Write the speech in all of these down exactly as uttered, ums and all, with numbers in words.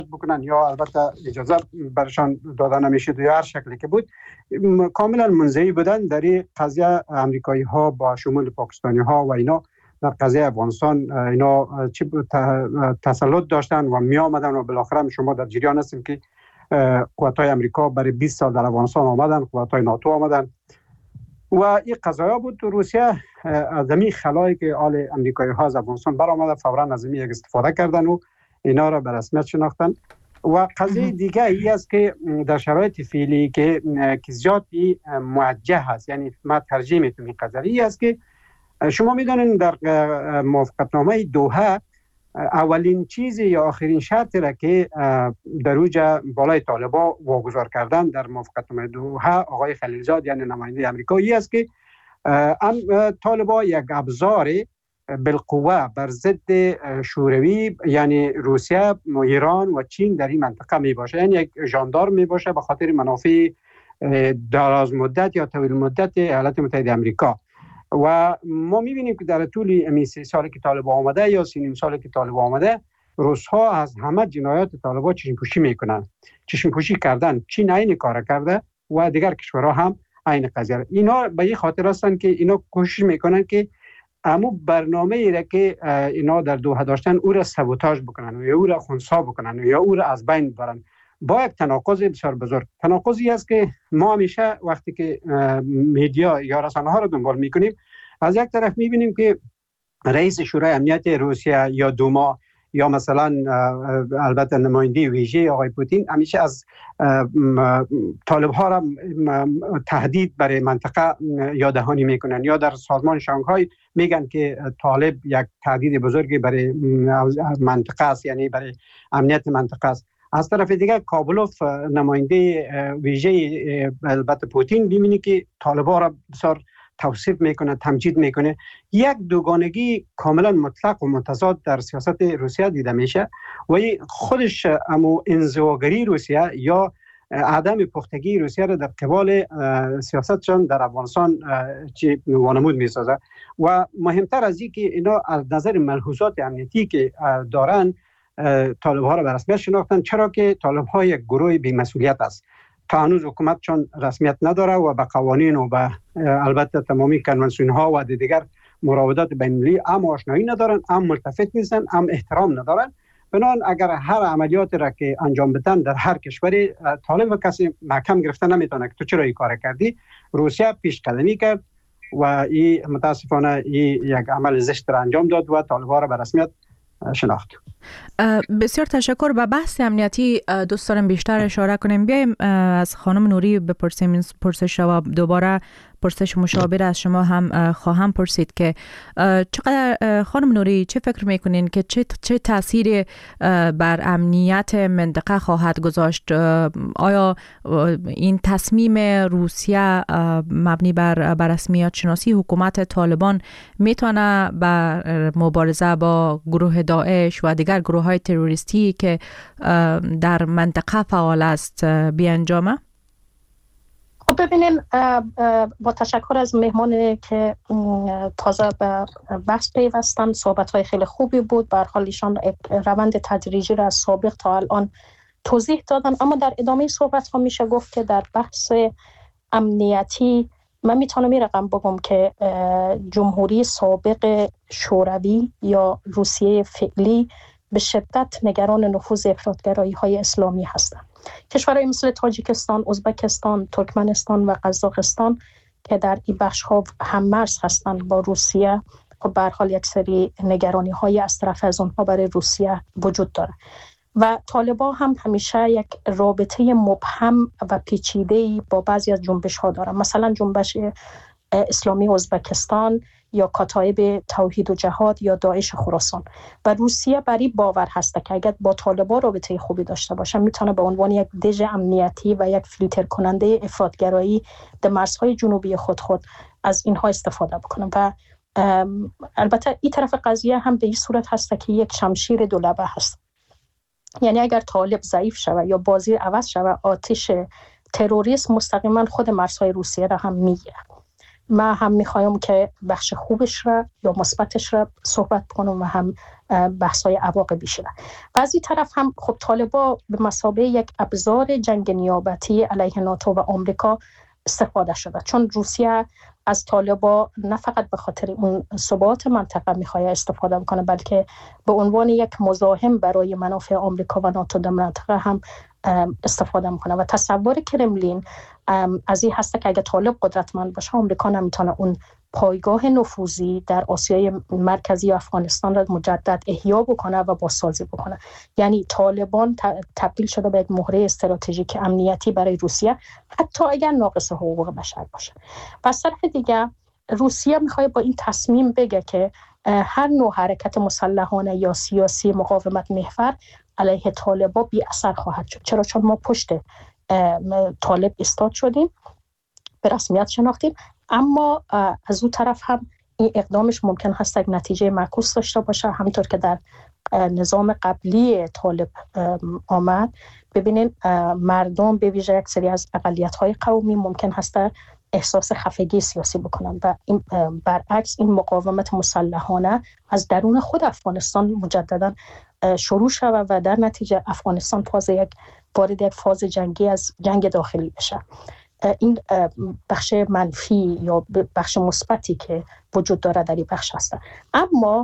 بکنن یا البته اجازه برشان داده نمیشد یا هر شکلی که بود، کاملا منزوی بودن در این قضیه. امریکایی ها با شمول پاکستانی ها و اینا در قضیه افغانستان اینا چی تسلط داشتن و می آمدن و بالاخره شما در جریان هستیم که قوت‌های امریکا برای بیست سال در افغانستان آمدن، قوت‌های ناتو آمدن و این قضایا بود. روسیه از همین خلایی که آل امریکایی ها از افغانستان برآمده فوراً از همین استفاده کردن و اینا را به رسمیت شناختن. و قضیه دیگه ای است که در شرایط فعلی که که زیاد موجه هست، یعنی ما ترجیح میتونم این قضیه ای است که شما میدونین در موافقتنامه دوحه اولین چیز یا آخرین شرطی را که در اوج بالای طالبان واگذار کردن در موافقتنامه دوحه آقای خلیلزاد یعنی نماینده امریکایی است که طالبان یک ابزار بالقوه بر ضد شوروی یعنی روسیه، ایران و چین در این منطقه می باشه، یعنی یک ژاندارم می باشه به خاطر منافع دراز مدت یا طویل مدت ایالات متحده آمریکا. و ما می‌بینیم که در طول این سه سالی که طالبان آمده یا سه نیم سالی که طالبان آمده، روس‌ها از همه جنایات طالبان چشم پوشی میکنن، چشم پوشی کردن. چین این کار کرده و دیگر کشورها هم این قضیه. اینا به این خاطر هستند که اینا کوشش میکنن که اما برنامه ای را که اینا در دوحه داشتن او را سابوتاژ بکنن یا او را خنثی بکنن یا او را از بین ببرن با یک تناقض بسیار بزرگ. تناقضی است که ما همیشه وقتی که میدیا یا رسانه ها را دنبال میکنیم، از یک طرف میبینیم که رئیس شورای امنیت روسیه یا دوما یا مثلا البته نماینده ویژه آقای پوتین همیشه از طالب ها را تهدید برای منطقه یاددهانی میکنن، یا در سازمان شانگهای میگن که طالب یک تهدید بزرگی برای منطقه است، یعنی برای امنیت منطقه است. از طرف دیگر کابلوف نماینده ویژه البته پوتین ببینی که طالبا را بسیار توصیف میکنه، تمجید میکنه. یک دوگانگی کاملا مطلق و متضاد در سیاست روسیه دیده میشه و خودش امو انزواگری روسیه یا عدم پختگی روسیه را در قبال سیاستشان در افغانستان چی وانمود میسازه. و مهمتر از این که اینا از نظر ملحوظات امنیتی که دارن طالب ها را به رسمیت شناختن، چرا که طالب ها یک گروه بی‌مسئولیت است. تا هنوز حکومت چون رسمیت نداره و به قوانین و به البته تمامی کنوانسیون ها و دیگر مراودات بین المللی هم آشنایی ندارن، هم ملتفت نیستن، هم احترام ندارن. بنابراین اگر هر عملیاتی را که انجام بدن در هر کشوری، طالب و کسی محکم گرفته نمیتونه که تو چرا این کار کردی. روسیه پیش قدمی کرد و این متاسفانه این یک عمل زشت را انجام داد و طالب‌ها را به رسمیت شناخت. بسیار تشکر. به بحث امنیتی دوست دارم بیشتر اشاره کنیم. بیایم از خانم نوری بپرسیم این پرسش و دوباره پرسش مشابه از شما هم خواهم پرسید که چقدر خانم نوری چه فکر میکنین که چه چه تأثیری بر امنیت منطقه خواهد گذاشت؟ آیا این تصمیم روسیه مبنی بر رسمیت شناسی حکومت طالبان میتونه بر مبارزه با گروه داعش و دیگر گروه های تروریستی که در منطقه فعال است بیانجامه؟ ببینیم، با تشکر از مهمانی که تازه به بحث پیوستن، صحبت‌های خیلی خوبی بود. به هر حال ایشان روند تدریجی را از سابق تا الان توضیح دادن، اما در ادامه صحبت‌ها میشه گفت که در بحث امنیتی من میتونم این رقم بگم که جمهوری سابق شوروی یا روسیه فعلی به شدت نگران نفوذ افراطگرایی های اسلامی هستند. کشورهای مثل تاجیکستان، ازبکستان، ترکمنستان و قزاقستان که در این بخش ها هم‌مرز هستند با روسیه، خب به هر حال یک سری نگرانی های از طرف از اونها برای روسیه وجود داره و طالبان هم همیشه یک رابطه مبهم و پیچیده‌ای با بعضی از جنبش ها دارن، مثلا جنبش اسلامی ازبکستان یا کتایب توحید و جهاد یا داعش خراسان. و روسیه بر این باور هست که اگر با طالبان رابطه خوبی داشته باشه میتونه به عنوان یک دژ امنیتی و یک فیلتر کننده افراطگرایی در مرزهای جنوبی خود خود از اینها استفاده بکنه. و البته این طرف قضیه هم به این صورت هست که یک شمشیر دو لبه هست، یعنی اگر طالب ضعیف شود یا بازی عوض شود، آتش تروریسم مستقیما خود مرزهای روسیه را هم میگیره. من هم میخوایم که بخش خوبش را یا مثبتش را صحبت کنم و هم بحث‌های عواقبی شده. و از این طرف هم خب طالبان به مثابه یک ابزار جنگ نیابتی علیه ناتو و آمریکا استفاده شده، چون روسیه از طالبان نه فقط به خاطر اون ثبات منطقه میخواد استفاده بکنه، بلکه به عنوان یک مزاحم برای منافع آمریکا و ناتو در منطقه هم استفاده میکنه. و تصور کرملین از این هسته که اگه طالب قدرتمند باشه آمریکا نمیتونه اون پایگاه نفوذی در آسیای مرکزی و افغانستان را مجدد احیا بکنه و بازسازی بکنه. یعنی طالبان تبدیل شده به یک مهره استراتژیک امنیتی برای روسیه، حتی اگر ناقص حقوق بشر باشه. و از طرف دیگه روسیه میخواد با این تصمیم بگه که هر نوع حرکت مسلحانه یا سیاسی مقاومت محور علیه طالبان بی اثر خواهد شد. چرا؟ چون ما پشت طالب استاد شدیم، به رسمیت شناختیم، اما از اون طرف هم این اقدامش ممکن هست یک نتیجه معکوس داشته باشه، همونطور که در نظام قبلی طالب آمد. ببینین مردم به ویژه یک سری از اقلیت‌های قومی ممکن هست احساس خفگی سیاسی بکنن و این برعکس این مقاومت مسلحانه از درون خود افغانستان مجددا شروع شود و در نتیجه افغانستان فاز یک وارد یک فاز جنگی از جنگ داخلی بشه. این بخش منفی یا بخش مثبتی که وجود داره در این بخش هست. اما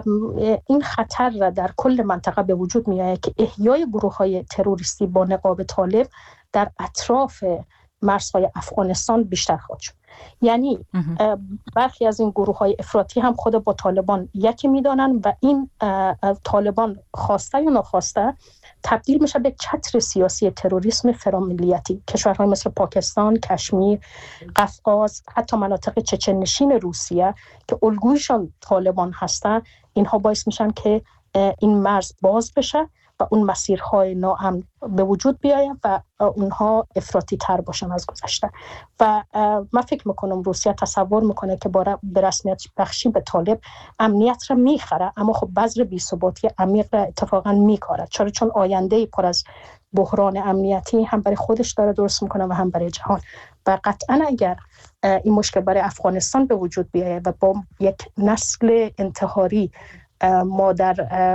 این خطر را در کل منطقه به وجود میاد که احیای گروه‌های تروریستی با نقاب طالب در اطراف مرزهای افغانستان بیشتر خواهد شد. یعنی برخی از این گروه‌های افراطی هم خود با طالبان یکی میدانن و این طالبان خواسته یا ناخواسته تبدیل میشه به چتر سیاسی تروریسم فراملیتی. کشورهای مثل پاکستان، کشمیر، قفقاز، حتی مناطق چچنشین روسیه که الگویشان طالبان هستن، اینها باعث میشن که این مرز باز بشه و اون مسیرهای ناامن به وجود بیاید و اونها افراطی تر باشن از گذشته. و من فکر میکنم روسیه تصور میکنه که با به رسمیت بخشی به طالب امنیت را میخره، اما خب بذر بی‌ثباتی عمیق را اتفاقا میکاره. چرا؟ چون آینده پر از بحران امنیتی هم برای خودش داره درست میکنه و هم برای جهان. و قطعا اگر این مشکل برای افغانستان به وجود بیاید و با یک نسل انتحاری ما در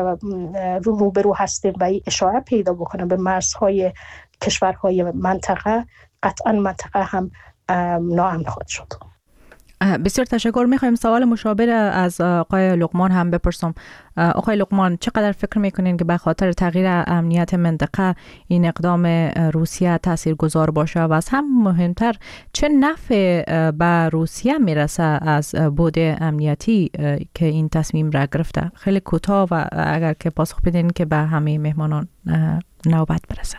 رو روبرو هستیم و اشاره پیدا بکنه به مرزهای کشورهای منطقه، قطعا منطقه هم ناامن خواهد شد. بسیار تشکر. میخوایم سوال مشابه از آقای لقمان هم بپرسم. آقای لقمان، چقدر فکر میکنین که به خاطر تغییر امنیت منطقه این اقدام روسیه تاثیرگذار باشه و از هم مهمتر چه نفع به روسیه میرسه از بود امنیتی که این تصمیم را گرفته؟ خیلی کوتاه و اگر که پاسخ بدین که به همه مهمانان نوبت برسه.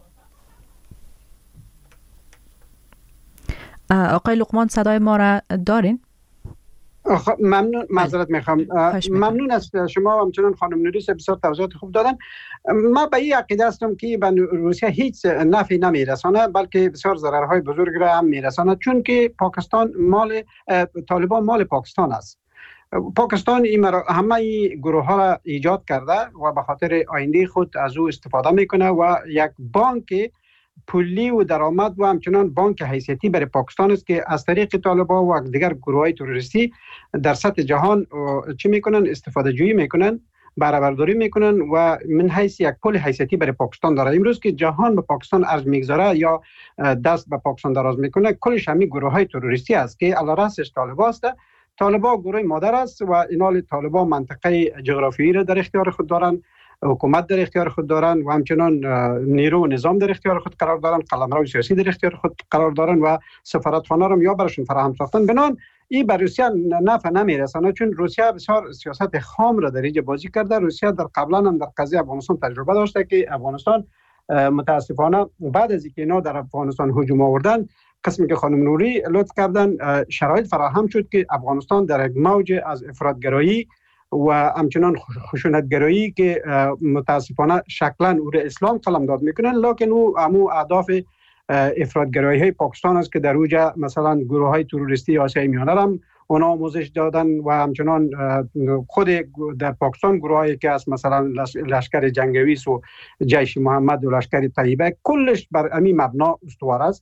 آقای لقمان صدای ما را دارین؟ ممنون، معذرت میخوام. ممنون از شما و همچنان خانم نوریس، بسیار توضیحات خوب دادن. من به این عقیده هستم که به روسیه هیچ نفعی نمیرسانه، بلکه بسیار ضررهای بزرگ را هم میرسانه، چون که پاکستان مال طالبان مال پاکستان است. پاکستان این همه گروه ها را ایجاد کرده و به خاطر آینده خود از او استفاده میکنه و یک بانک پولی و درآمد و همچنان بانک حیثیتی برای پاکستان است که از طریق طالبان و دیگر گروه‌های تروریستی در سطح جهان چی میکنن؟ استفاده جویی میکنن، بهره برداری میکنن و من حیث یک پول حیثیتی برای پاکستان داره. امروز که جهان به پاکستان ارج میگذاره یا دست به پاکستان دراز میکنه، کلش همین گروه‌های تروریستی است که علی رأسش طالبان است. طالبان گروه مادر است و اینال طالبان منطقه جغرافیایی را در اختیار خود دارن، حکومت در اختیار خود دارن و همچنان نیرو و نظام در اختیار خود قرار دارن، قلمرو سیاسی در اختیار خود قرار دارن و سفارتخانه را یا براشون فراهم ساختن. بنان این بر روسیه نفع نمیرسانه، چون روسیه بسیار سیاست خام را در اینجا بازی کرده. روسیه در قبلا هم در قضیه افغانستان تجربه داشته که افغانستان متاسفانه بعد از اینکه اینا در افغانستان هجوم آوردن، قسمی که خانم نوری لطف کردن، شرایط فراهم شد که افغانستان در یک موج از افراطگرایی و همچنان خشونتگرایی که متاسفانه شکلا او را اسلام قلمداد میکنن، لکن او همو اهداف افراطگرایی های پاکستان است که در اوجا مثلا گروه های تروریستی آسیای میانه هم اونا آموزش دادن و همچنان خود در پاکستان گروه هایی که از مثلا لشکر جنگویس و جیش محمد و لشکر طیبه کلش بر همین مبنا استوار است.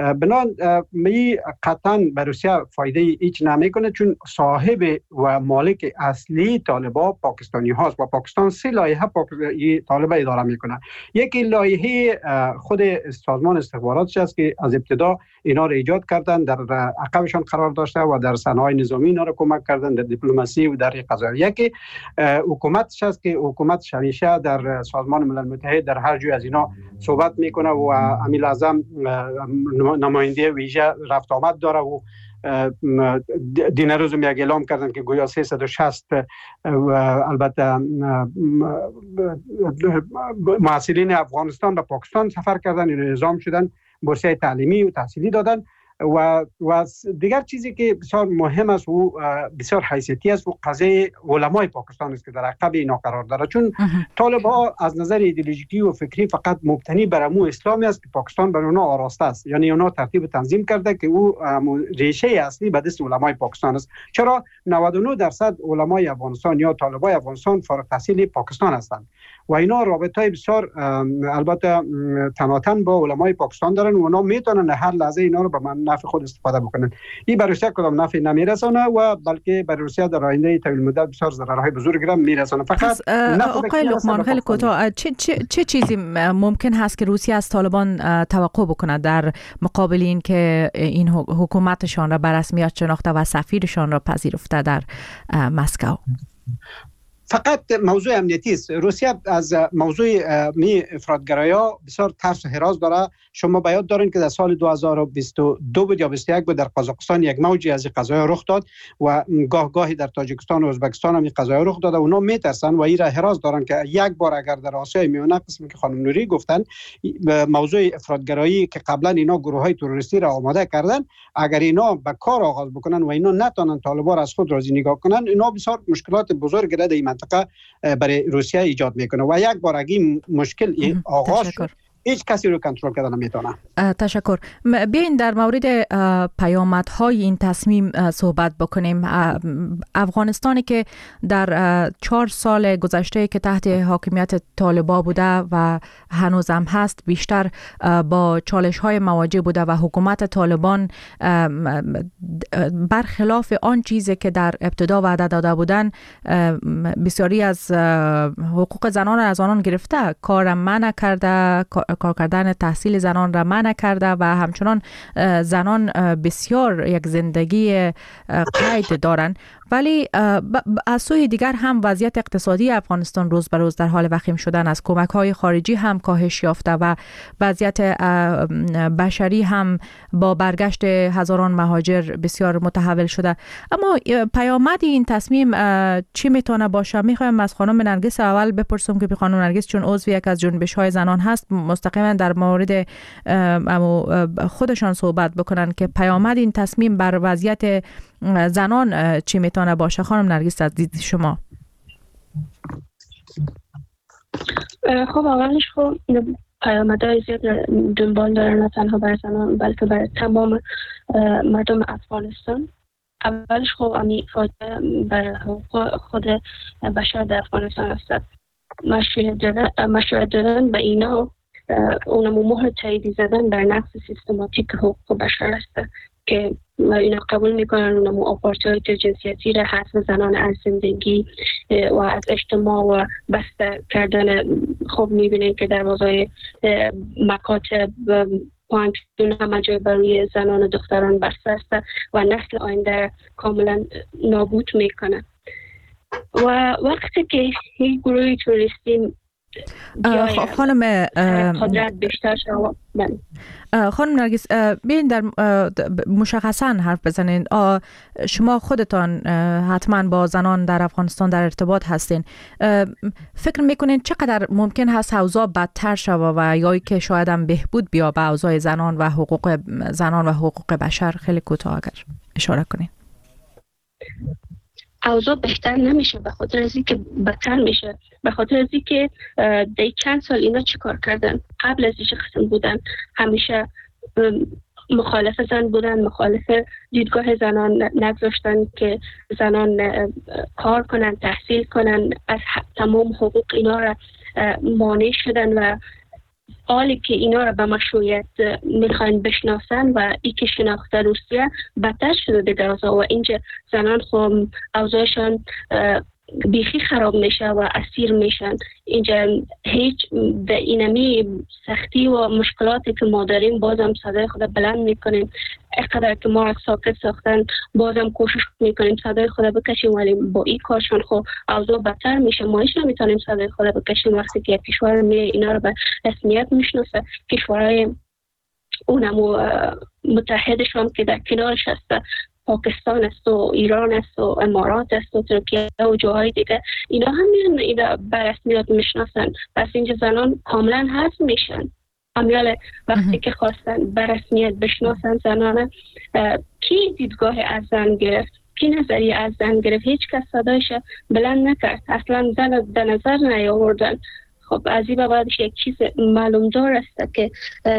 بنان می قطعا به روسیه فایده هیچ نمیکنه، چون صاحب و مالک اصلی طالبان پاکستانی هاست و پاکستان سه لایحه طالبان اداره میکنه. یکی لایحه خود سازمان استخباراتش است که از ابتدا اینا رو ایجاد کردن، در عقبشان قرار داشته و در صنایع نظامی اینا رو کمک کردن، در دیپلماسی و در قضایی. یکی حکومتش است که حکومت همیشه در سازمان ملل متحد در هر جای از اینا صحبت میکنه و امیل اعظم نماینده ویژه رفت آمد داره و دین روز یک اعلام کردن که گویا سیصد و شصت البته محصلین افغانستان به پاکستان سفر کردن، این اعزام شدن، بورسیه تعلیمی و تحصیلی دادن. و و دیگر چیزی که بسیار مهم است و بسیار حیثیتی است و قضیه علمای پاکستان است که در عقب اینا قرار داره، چون طالبان از نظر ایدئولوژیکی و فکری فقط مبتنی بر امو اسلامی است که پاکستان بر اونها آراسته است، یعنی اونها ترتیب تنظیم کرده که او ریشه اصلی به دست علمای پاکستان است. چرا نود و نه درصد علمای افغانستان یا طالبای افغانستان فارغ التحصیل پاکستان هستند و اینا رابطه بسیار البته تناتن با علمای پاکستان دارن و اونا میتونن هر لحظه اینا رو به نفع خود استفاده بکنن. این برای روسیه کدام نفع نمیرسونه و بلکه برای روسیه در آینده طویل مدت بسیار ضررهای بزرگی را میرسونه. فقط آقای لقمان خیلی کوتاه، چه چه چه چیزی ممکن هست که روسیه از طالبان توقع بکنه در مقابل این که این حکومتشان را به رسمیت شناخته و سفیرشان را پذیرفته در مسکو؟ فقط موضوع امنیتی است. روسیه از موضوع می افراطگرایی بسیار ترس و هراس داره. شما به یاد دارین که در سال دو هزار و بیست و دو بود یا بیست و یک بود در قزاقستان یک موجی از قضایا رخ داد و گاه گاهی در تاجیکستان و ازبکستان هم قضایا رخ داد و اونا میترسن و ایرا هراس دارن که یک بار اگر در آسیای میانه، قسمی که خانم نوری گفتن، موضوع افراطگرایی که قبلا اینا گروه‌های تروریستی را آماده کردن، اگر اینا به کار آغاز بکنن و اینا نتونن طالبان از خود راضی نگاه کنن، اینا بسیار مشکلات بزرگی را در این منطقه برای روسیه ایجاد میکنه و یک بار اگه مشکل آغاز شد هیچ کسی رو کنترل کردن نمیتونه. تشکر. بیاین در مورد پیامدهای این تصمیم صحبت بکنیم. افغانستانی که در چهار سال گذشته که تحت حاکمیت طالبان بوده و هنوز هم هست، بیشتر با چالش های مواجه بوده و حکومت طالبان برخلاف آن چیزی که در ابتدا وعده داده بودن بسیاری از حقوق زنان را از آنان گرفته، کار منع کرده، کار کردن تحصیل زنان را منع کرده و همچنان زنان بسیار یک زندگی قید دارند. ولی از سوی دیگر هم وضعیت اقتصادی افغانستان روز به روز در حال وخیم شدن است. کمک‌های خارجی هم کاهش یافته و وضعیت بشری هم با برگشت هزاران مهاجر بسیار متحول شده. اما پیامد این تصمیم چی میتونه باشه؟ میخوایم از خانم نرگس اول بپرسم که خانم نرگس چون عضو یک از جنبش‌های زنان هست مستقیما در مورد خودشان صحبت بکنن که پیامد این تصمیم بر وضعیت زنان چی میتونه باشه. خانم نرگس از دید شما. خب اولش خب پیامدهای زیاد دنبال دارن، نه تنها برای زنان بلکه برای تمام مردم افغانستان. اولش خب امی فایده برای حقوق خود بشر در افغانستان هست. مشروعیت دادن به اینا اونمو مهر تاییدی زدن بر نقض سیستماتیک حقوق بشر است که اینا قبول میکنن اونمو آپارتاید جنسیتی را، حذف زنان از زندگی و از اجتماع و بسته کردن. خب میبینید که در وضعی مکاتب پانتون همه جای برای زنان و دختران بسته است و نسل آینده کاملا نابود میکنه. و وقتی که این گروه توریستی خانم قدرت بیشتر شد، خانم نرگس بیاین در مشخصا حرف بزنین. شما خودتان حتما با زنان در افغانستان در ارتباط هستین. فکر میکنین چقدر ممکن هست اوضاع بدتر شود و یا که شاید هم بهبود بیا به اوضاع زنان و حقوق زنان و حقوق بشر؟ خیلی کوتاه اگر اشاره کنین. اوضاع بهتر نمیشه، به خاطر از اینکه بدتر میشه، به خاطر از اینکه در چند سال اینا چیکار کردن. قبل از اینکه قسم بودن همیشه مخالف زن بودن، مخالف دیدگاه زنان، نگذاشتن که زنان کار کنن، تحصیل کنن، از تمام حقوق اینا را مانع شدن و حالی که اینا را به مشروعیت میخواین بشناسن و ای که شناخته روسیه بدتر شده دیگه اوضاع و اینجا زنان خب اوضاعشان بیخی خراب میشه و اسیر میشن. اینجا هیچ به اینمی سختی و مشکلاتی که ما داریم بازم صدای خود بلند میکنیم. اقدر که ما ساکت ساختن بازم کوشش میکنیم صدای خود بکشیم، ولی با این کارشان خب اوضاع بدتر میشه. ما هیچ نمیتونیم صدای خود بکشیم وقتی که کشور می اینا رو به رسمیت میشناسه. کشورهای اونمو متحدشان که در کنارش هسته، پاکستان است و ایران است و امارات است و ترکیه و جاهای دیگه، اینا هم میان اینا به رسمیت میشناسن. پس اینجا زنان کاملا حذف میشن. امیال وقتی که خواستن به رسمیت بشناسن زنان، کی دیدگاه از زن گرفت، کی نظریه از زن گرفت؟ هیچ کس صدایش بلند نکرد، اصلا زن در نظر نیاوردن. خب از این بعدش یک چیز معلوم دار است که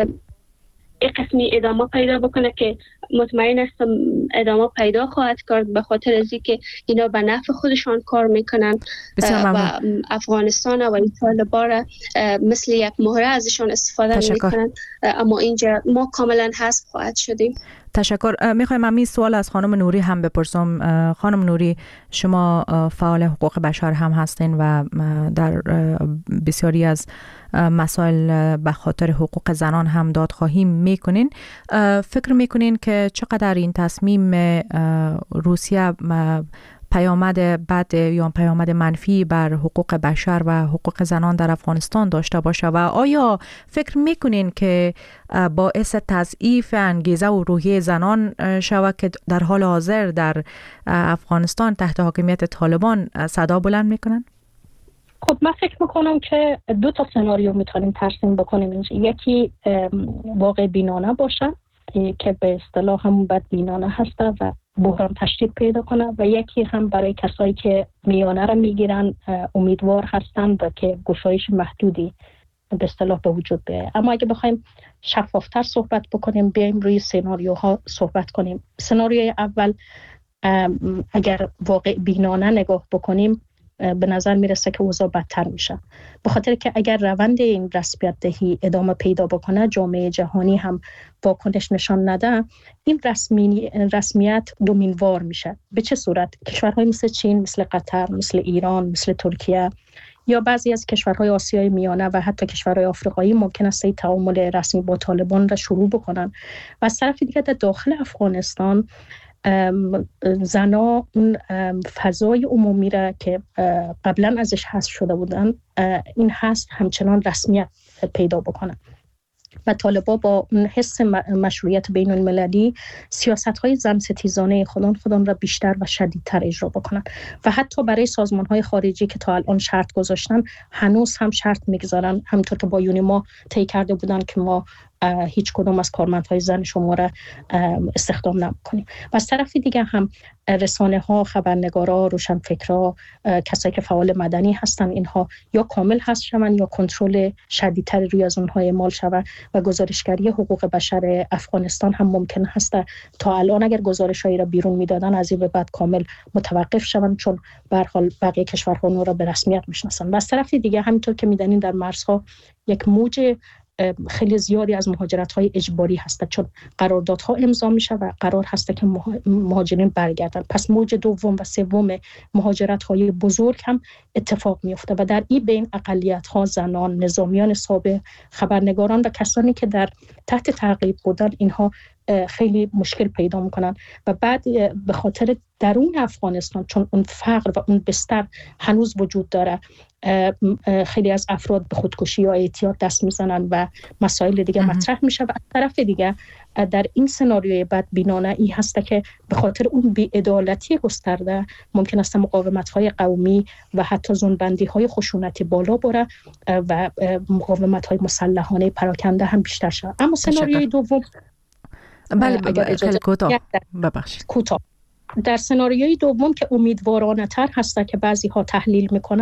یک قسمی ادامه پیدا بکنه که مطمئن استم ادامه پیدا خواهد کرد، به خاطر از اینکه اینا به نفع خودشان کار میکنن و افغانستان و طالبان مثل یک مهره ازشان استفاده میکنن. اما اینجا ما کاملا حذف خواهد شدیم. تشکر. میخوایم همین سوال از خانم نوری هم بپرسم. خانم نوری، شما فعال حقوق بشر هم هستین و در بسیاری از مسائل به خاطر حقوق زنان هم دادخواهی میکنین. فکر میکنین که چقدر این تصمیم روسیه پیامد بد یا پیامد منفی بر حقوق بشر و حقوق زنان در افغانستان داشته باشه و آیا فکر میکنین که باعث تضعیف انگیزه و روحیه زنان شود که در حال حاضر در افغانستان تحت حاکمیت طالبان صدا بلند میکنن؟ خب من فکر میکنم که دو تا سناریو میتونیم ترسیم بکنیم. یکی واقع بینانه باشه که به اصطلاح هم بدبینانه هسته و بحران تشدید پیدا کنه، و یکی هم برای کسایی که میانه را میگیرن امیدوار هستن و که گشایش محدودی به اصطلاح به وجود بیاید. اما اگه بخوایم شفافتر صحبت بکنیم، بیایم روی سناریوها صحبت کنیم. سناریوی اول اگر واقع بینانه نگاه بکنیم به نظر میرسه که اوضاع بدتر میشه، به خاطر که اگر روند این رسمیت دهی ادامه پیدا بکنه، جامعه جهانی هم واکنش نشان نده، این رسمی رسمیت دومینوار میشه. به چه صورت؟ کشورهای مثل چین، مثل قطر، مثل ایران، مثل ترکیه یا بعضی از کشورهای آسیای میانه و حتی کشورهای آفریقایی ممکن است تعامل رسمی با طالبان را شروع بکنن. و از طرف دیگه در داخل افغانستان زنا اون فضای عمومی را که قبلا ازش حذف شده بودن، این هست همچنان رسمیت پیدا بکنن و طالبا با حس مشروعیت بین المللی سیاست‌های زن ستیزانه خودان خودان را بیشتر و شدیدتر اجرا بکنن و حتی برای سازمان‌های خارجی که تا الان شرط گذاشتن هنوز هم شرط می‌گذارن، همونطور که با یونیما طی کرده بودن که ما هیچ کدوم از کارمندهای زن شما را استخدام نمی‌کنیم. و از طرف دیگه هم رسانه‌ها، خبرنگارا، روشنفکرا، کسایی که فعال مدنی هستن، اینها یا کامل حذف شون یا کنترل شدیدتر روی از اونها اعمال شود و گزارشگری حقوق بشر افغانستان هم ممکن هست تا الان اگر گزارشایی را بیرون میدادن از این به بعد کامل متوقف شون، چون به هر حال بقیه کشورها اون را به رسمیت میشناسن. و از طرف دیگه همینطور که میدونین در مرزها یک موج خیلی زیادی از مهاجرت‌های اجباری هست، چون قراردادها امضا میشه و قرار هست که مهاجرین برگردن. پس موج دوم و سوم مهاجرت‌های بزرگ هم اتفاق میفته و در این بین اقلیت‌ها، زنان، نظامیان سابق، خبرنگاران و کسانی که در تحت تعقیب بودن، اینها خیلی مشکل پیدا میکنن. و بعد به خاطر درون افغانستان، چون اون فقر و اون بستر هنوز وجود داره، خیلی از افراد به خودکشی یا اعتیاد دست میزنن و مسائل دیگه مطرح میشه. و از طرف دیگه در این سناریوی بدبینانه ای هست که به خاطر اون بی‌عدالتی گسترده ممکن است مقاومت‌های قومی و حتی زنبندی‌های خشونتی بالا بره و مقاومت‌های مسلحانه پراکنده هم بیشتر شود. اما سناریوی دوم، بله خیلی کوتاه ببخشید کوتاه در سناریوی دوم که امیدوارانه تر هست که بعضی ها تحلیل میکنن،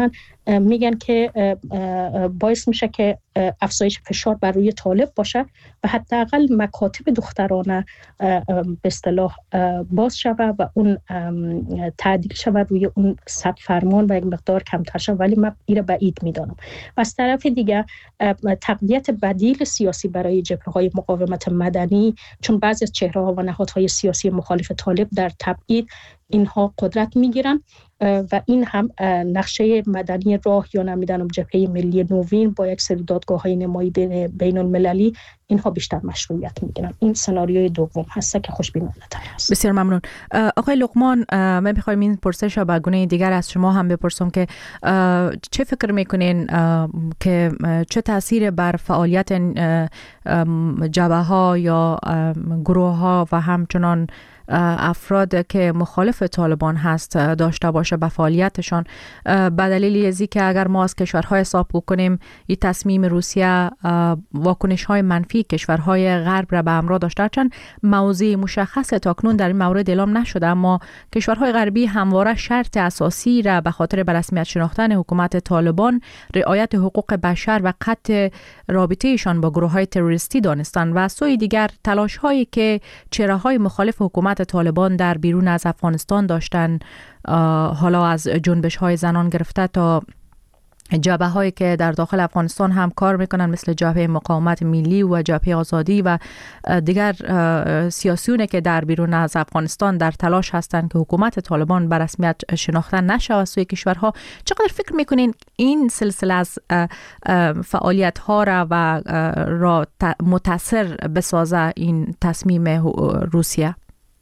میگن که باعث میشه که افزایش فشار بر روی طالب باشه و حداقل مکاتب دخترانه به اصطلاح باز شود و اون تعدیل شود روی اون صد فرمان و یک مقدار کمتر شود، ولی من این بعید میدانم. و از طرف دیگه تقویت بدیل سیاسی برای جبهه‌های مقاومت مدنی، چون بعضی از چهره‌ها و نهادهای سیاسی مخالف طالب در تبعید اینها قدرت میگیرن و این هم نقشه مدنی راه یا نمیدانم جبهه ملی نوین با یک سری دادگاه‌های نمایی بین المللی اینها بیشتر مشروعیت میگیرن. این سناریوی دوم هست که خوشبینانه‌تر است. بسیار ممنون. آقای لقمان، من می‌خوایم این پرسش را به گونه دیگر از شما هم بپرسم که چه فکر میکنین که چه تاثیر بر فعالیت جبهه‌ها یا گروه‌ها و همچنان افراد که مخالف طالبان هست داشته باشه به فعالیتشان، به دلیل ازی که اگر ما از کشورهای حساب بکنیم این تصمیم روسیه واکنش‌های منفی کشورهای غرب را به همراه داشته، چند موضوع مشخص تاکنون در این مورد اعلام نشده، اما کشورهای غربی همواره شرط اساسی را به خاطر به رسمیت شناختن حکومت طالبان رعایت حقوق بشر و قطع رابطه‌شان با گروه‌های تروریستی دانستند و سوی دیگر تلاش‌هایی که چهره‌های مخالف حکومت طالبان در بیرون از افغانستان داشتن، حالا از جنبش‌های زنان گرفته تا جبهه هایی که در داخل افغانستان هم کار میکنن مثل جبهه مقاومت ملی و جبهه آزادی و دیگر سیاسیونه که در بیرون از افغانستان در تلاش هستند که حکومت طالبان به رسمیت شناخته نشه از سوی کشورها. چقدر فکر میکنین این سلسله از فعالیت ها را و را متاثر بسازه این تصمیم روسیه؟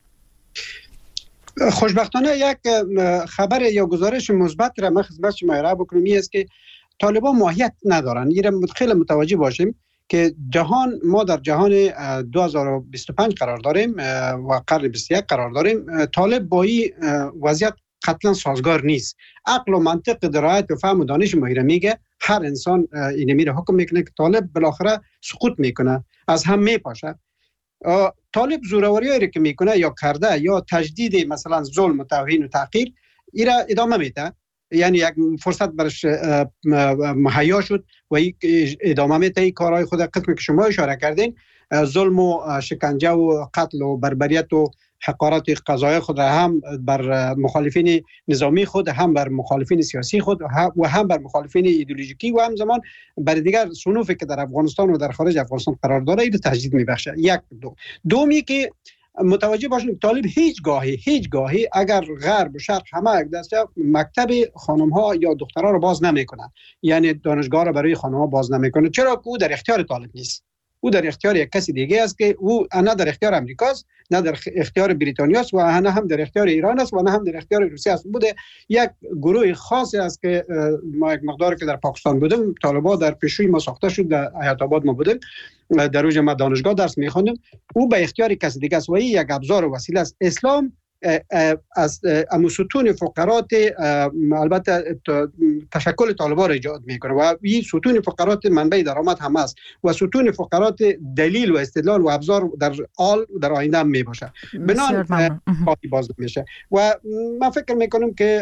خوشبختانه یک خبر یا گزارش مثبت را من خدمت شما ارائه بکنم، این است که طالبان ماهیت ندارن. این را خیلی متوجه باشیم که جهان، ما در جهان دو هزار و بیست و پنج قرار داریم و قرن بیست و یک قرار داریم. طالب با این وضعیت قطعا سازگار نیست. عقل و منطق درایت و فهم و دانش ما را میگه هر انسان این میره حکم میکنه که طالب بالاخره سقوط میکنه، از هم میپاشه. طالب زوروریایی که میکنه یا کرده یا تجدید مثلا ظلم و توهین و تحقیر ایرا ادامه میده، یعنی یک فرصت برش مهیا شد و ادامه میده این کارهای خود. قسمی که شما اشاره کردین، ظلم و شکنجه و قتل و بربریت و حقارت قضایی خود هم بر مخالفین نظامی خود، هم بر مخالفین سیاسی خود و هم بر مخالفین ایدئولوژیکی و همزمان بر دیگر صنوفی که در افغانستان و در خارج افغانستان قرار داره این تجدید میبخشه. یک دو دومی که متوجه باشیم طالب هیچ گاهی هیچ گاهی اگر غرب و شرق همه یک دسته مکتب خانم ها یا دخترها رو باز نمیکنه، یعنی دانشگاه رو برای خانم ها باز نمیکنه، چرا که او در اختیار طالب نیست. او در اختیار یک کسی دیگه است که او نه در اختیار امریکاست، نه در اختیار بریتانیا است و نه هم در اختیار ایران است و نه هم در اختیار روسیه است. بوده یک گروه خاصی است که ما یک مقداری که در پاکستان بودیم، طالبان در پیشروی ما ساخته شد، در حیات آباد ما بودیم، در اوج ما دانشگاه درس می‌خواندیم. او به اختیار کسی دیگه است و این یک ابزار و وسیله است. اسلام از ستون فقرات البته تشکل طالبان را ایجاد میکنه و این ستون فقرات منبع درآمد هم است و ستون فقرات دلیل و استدلال و ابزار در آل در آینده هم می باشه. بنان خواهی باز میشه و من فکر میکنم که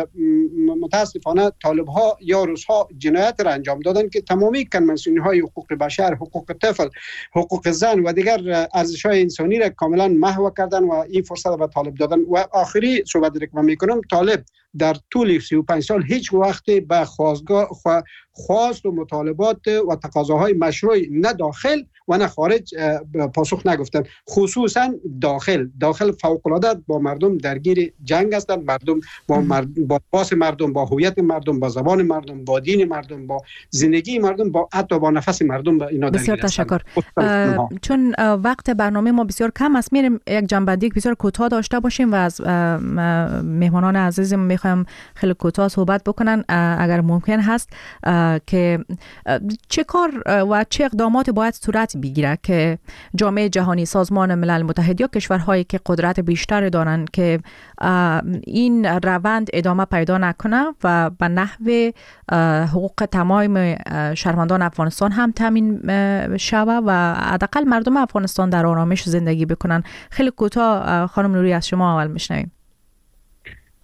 متاسفانه طالب ها یا روس ها جنایت را انجام دادن که تمامی کنوانسیون های حقوق بشر، حقوق طفل، حقوق زن و دیگر ارزش های انسانی را کاملا محو کردن و این فرصت به طالب دادن. و آخری صحبت را که من میکنم، طالب در طول سی و پنج سال هیچ وقت به خواستگاه خواست و مطالبات و تقاضاهای مشروع نه داخل و نه خارج پاسخ نگفتن. خصوصا داخل داخل فوق العاده با مردم درگیر جنگ هستند، مردم با مرد، با باس مردم، با هویت مردم، با زبان مردم، با دین مردم، با زندگی مردم، با حتی با نفس مردم با اینا درگیر هستند. بسیار تشکر. چون وقت برنامه ما بسیار کم است، میریم یک جنبندی بسیار کوتاه داشته باشیم و از مهمانان عزیز میخوام خیلی کوتاه صحبت بکنن اگر ممکن هست که چه کار و چه اقدامات باید صورت بگیره که جامعه جهانی، سازمان ملل متحد یا کشورهایی که قدرت بیشتر دارند که این روند ادامه پیدا نکنه و به نحو حقوق تمام شهروندان افغانستان هم تامین شود و حداقل مردم افغانستان در آرامش زندگی بکنن. خیلی کوتاه خانم نوری از شما اول میشنویم.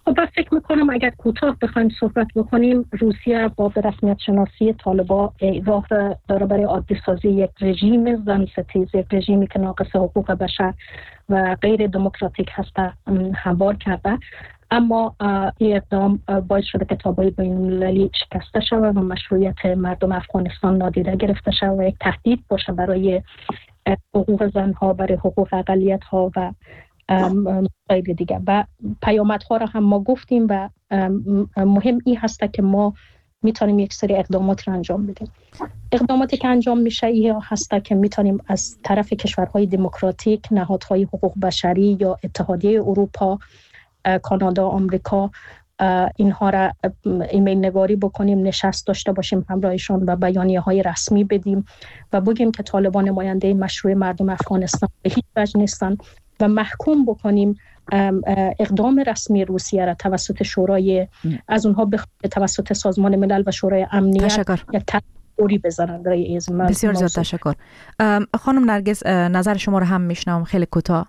خب من فکر میکنم اگر کوتاه بخوایم صحبت بکنیم، روسیه با به رسمیت شناسی طالبان راه داره برای عادی سازی یک رژیم زن ستیز، یک رژیمی که ناقص حقوق بشر و غیر دموکراتیک هست هموار کرده. اما این اقدام باعث شده که تابع بین‌المللی شکسته شود و مشروعیت مردم افغانستان نادیده گرفته شود و یک تهدید باشه برای حقوق زنها، برای حقوق اقلیت‌ها و مسائل دیگه. و پیامدها را هم ما گفتیم و مهم این هسته که ما میتونیم یک سری اقدامات را انجام بدیم. اقداماتی که انجام میشه این هسته که میتونیم از طرف کشورهای دموکراتیک، نهادهای حقوق بشری یا اتحادیه اروپا، کانادا، آمریکا، اینها را ایمیل نگاری بکنیم، نشست داشته باشیم همراهشان و بیانیه های رسمی بدیم و بگیم که طالبان نماینده مشروع مردم افغانستان به هیچ وجه نیستن و محکوم بکنیم اقدام رسمی روسیه را توسط شورای از اونها به توسط سازمان ملل و شورای امنیت یک تحریری بزنن برای از ما. بسیار زیاد تشکر. خانم نرگس، نظر شما را هم میشنوم خیلی کوتاه.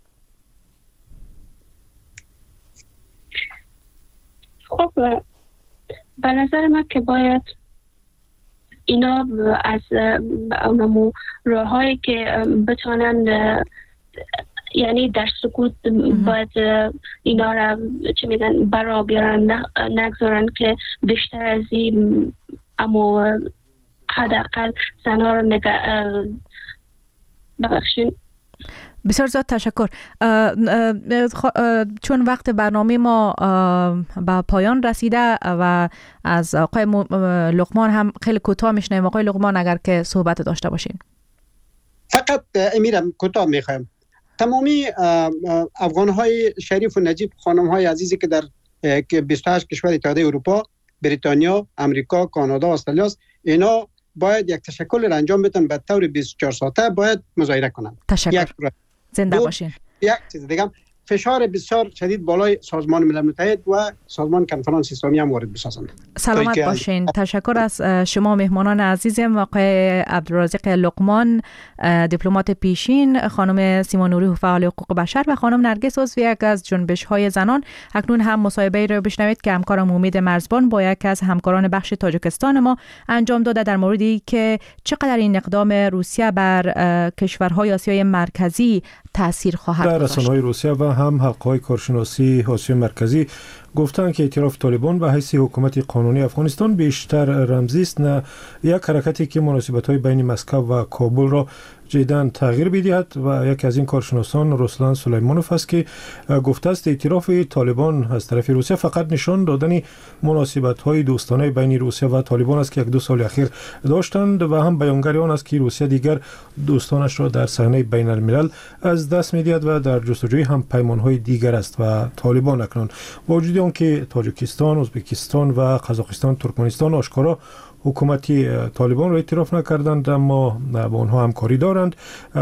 خب به نظر من که باید اینا از اونمو راهایی که بتونن، یعنی در سکوت باید اینا را چه میگن برا بیارن، نگذارن که بیشتر از این اما حداقل زنها رو نگه ببخشین. بسیار زیاد تشکر. چون وقت برنامه ما به پایان رسیده و از آقای لقمان هم خیلی کوتاه میشنیم. آقای لقمان اگر که صحبت داشته باشین. فقط امیرم کوتاه میخوایم. تمامی افغانهای شریف و نجیب، خانمهای عزیزی که در بیست و هشت کشور اتحادیه اروپا، بریتانیا، امریکا، کانادا، استرالیا است، اینا باید یک تشکل را انجام بدن به طور بیست و چهار ساعته باید مظاهره کنند. تشکر. زنده باشین. یک چیز دیگه، فشار بسیار شدید بالای سازمان ملل متحد و سازمان کنفرانس اسلامی هم وارد بسازند. سلامت باشین. تشکر از شما مهمانان عزیزم، آقای عبدالرازق لقمان دیپلمات پیشین، خانم سیما نوری فعال حقوق بشر و خانم نرگس عضو یک از جنبش های زنان. اکنون هم مصاحبه را بشنوید که همکارم امید مرزبان با یک از همکاران بخش تاجیکستان ما انجام داده در موردی که چقدر این اقدام روسیه بر کشورهای آسیای مرکزی تاثیر خواهد در گذاشت. رسانه‌های روسیه و هم حلقه‌های کارشناسی آسیای مرکزی گفتند که اعتراف طالبان به حیث حکومت قانونی افغانستان بیشتر رمزی است، نه یک حرکتی که مناسبت‌های بین مسکو و کابل را جداً تغییر بدهد. و یکی از این کارشناسان رسلان سلیمانوف است که گفته است اعتراف طالبان از طرف روسیه فقط نشان دادن مناسبت‌های دوستانه بین روسیه و طالبان است که یک دو سال اخیر داشتند و هم بیانگر آن است که روسیه دیگر دوستانش را در صحنه بین الملل از دست می‌دهد و در جستجوی هم پیمان‌های دیگر است. و طالبان اکنون با وجود آنکه تاجیکستان، ازبکستان و قزاقستان، ترکمنستان آشکارا حکومتی طالبان را اعتراف نکردند، اما با آنها همکاری دارند.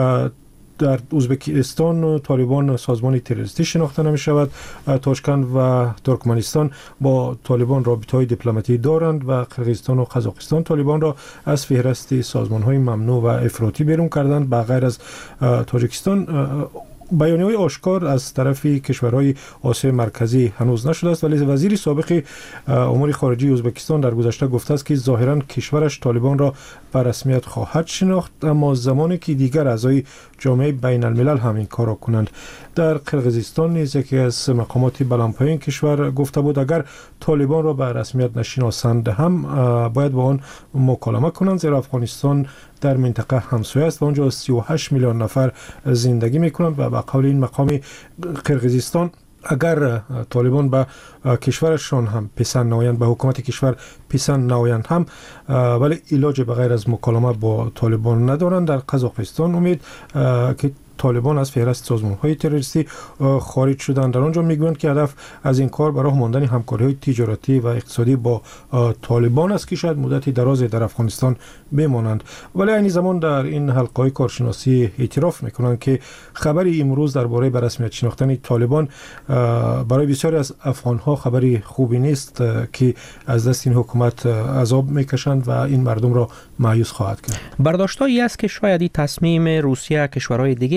در ازبکستان طالبان سازمان تروریستی شناخته نمی شود. تاشکند و ترکمنستان با طالبان رابطه‌های دیپلماتیکی دارند و قرقیزستان و قزاقستان طالبان را از فهرست سازمان‌های ممنوع و افراطی بیرون کردند. به غیر از تاجیکستان بیانیه‌های آشکار از طرف کشورهای آسیای مرکزی هنوز نشده است، ولی وزیر سابق امور خارجه ازبکستان در گذشته گفته است که ظاهراً کشورش طالبان را به رسمیت خواهد شناخت، اما زمانی که دیگر اعضای جامعه بین الملل هم این کار را کنند. در قرقیزستان نیز یکی از مقامات بلندپایه کشور گفته بود اگر طالبان را به رسمیت نشناسند هم باید با آن مکالمه کنند، زیرا افغانستان در منطقه همسایه است و آنجا سی و هشت میلیون نفر زندگی میکنند و به قول این مقام قرقیزستان اگر طالبان به کشورشان هم پسند نمایند، به حکومت کشور پسند نمایند هم، ولی علاج بغیر از مکالمه با طالبان ندارند. در قزاقستان امید که طالبان از فهرست سازمان‌های تروریستی خارج شدند. در آنجا میگویند که هدف از این کار برای ماندن همکاری‌های تجارتی و اقتصادی با طالبان است که شاید مدتی درازی در افغانستان بمانند. ولی این زمان در این حلقه‌های کارشناسی اعتراف میکنند که خبری امروز درباره به رسمیت شناختن طالبان برای بسیاری از افغان‌ها خبری خوبی نیست که از دست این حکومت عذاب میکشند و این مردم را مایوس خواهد کرد. برداشت‌هایی است که شاید این تصمیم روسیه کشورهای دیگه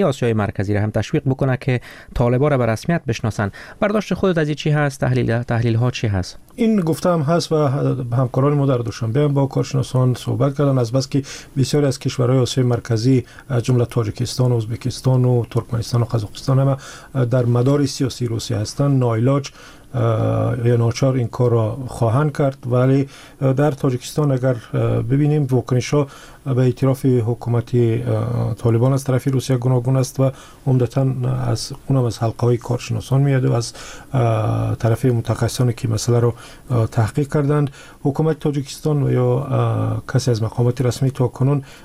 آسیای مرکزی را هم تشویق بکنه که طالبان را به رسمیت بشناسن. برداشت خودت از این چی هست؟ تحلیل تحلیل ها چی هست؟ این گفته هم هست و همکاران ما در دوشنبه هم با کارشناسان صحبت کردن از بس که بسیاری از کشورهای آسیای مرکزی از جمله تاجیکستان، ازبکستان و ترکمنستان و قزاقستان هم در مدار سیاسی روسیه هستند، ناعلاج یا ناچار این کار را خواهند کرد. ولی در تاجیکستان اگر ببینیم واکنش ها به اعتراف حکومت طالبان از طرف روسیه گوناگون است و عمدتاً از اونم از حلقه های کارشناسان میاد و از طرف متخصصانی که مسئله رو تحقیق کردند. حکومت تاجیکستان و یا کسی از مقامات رسمی تا کنون